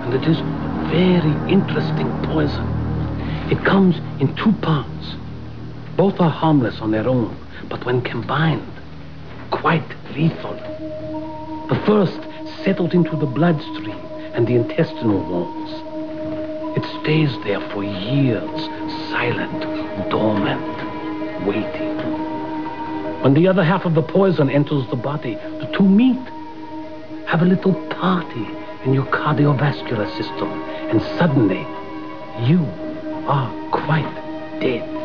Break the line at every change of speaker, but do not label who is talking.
And it is a very interesting poison. It comes in 2 parts. Both are harmless on their own, but when combined, quite lethal. The first settles into the bloodstream and the intestinal walls. It stays there for years, silent, dormant, waiting. When the other half of the poison enters the body, the two meet. Have a little party in your cardiovascular system, and suddenly you are quite dead.